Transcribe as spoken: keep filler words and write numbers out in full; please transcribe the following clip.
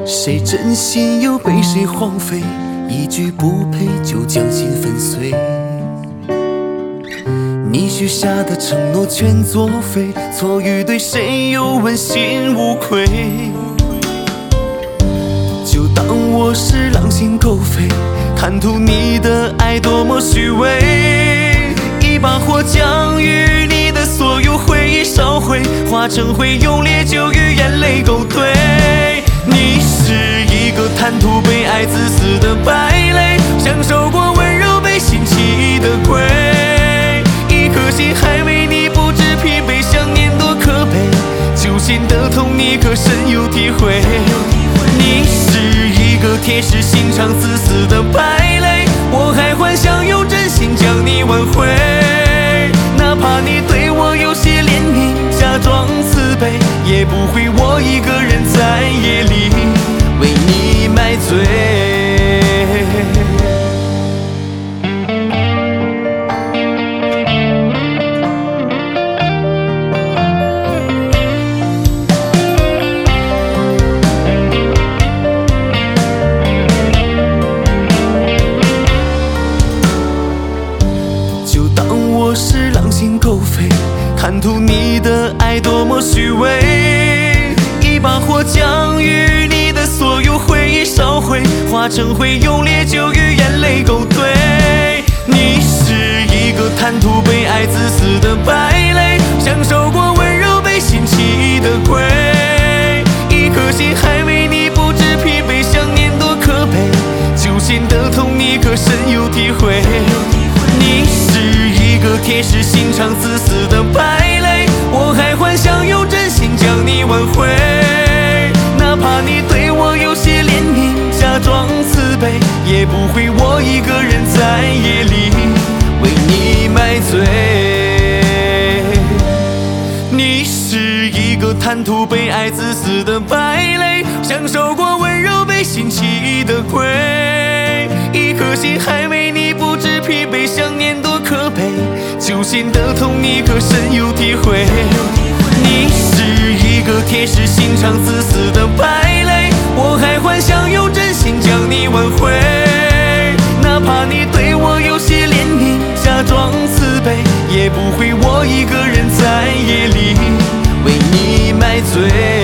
谁真心又被谁荒废？一句不配就将心粉碎。你许下的承诺全作废，错与对谁又问心无愧？就当我是狼心狗肺，贪图你的爱多么虚伪。一把火将与你的所有回忆烧毁，化成灰用烈酒与眼泪勾兑。你是一个贪图被爱自私的败类，享受过温柔被嫌弃的鬼。一颗心还为你不知疲惫，想念多可悲，揪心的痛你可深有体会。你是一个铁石心肠自私的败类，我还幻想用真心将你挽回。哪怕你对我有些怜悯，假装慈悲，也不会我一个人在夜里为你买醉。就当我是狼心狗肺，贪图你的爱多么虚伪。一把火将与你的所有回忆烧毁，化成灰用烈酒与眼泪勾兑。你是一个贪图被爱自私的败类，享受过温柔被嫌弃的鬼。一颗心还为你不知疲惫，想念多可悲，揪心的痛你可深有体会。你是一个铁石心肠自私的败类，我还幻想用真心将你挽回。哪怕你对我有些怜悯，假装慈悲，也不会我一个人在夜里为你买醉。你是一个贪图被爱自私的败类，享受过温柔被嫌弃的鬼。一颗心还为你不知疲惫，想念多可悲，揪心的痛你可深有体会。你是一个铁石心肠自私的败类，我还幻想用真心将你挽回。哪怕你对我有些怜悯，假装慈悲，也不会我一个人在夜里为你买醉。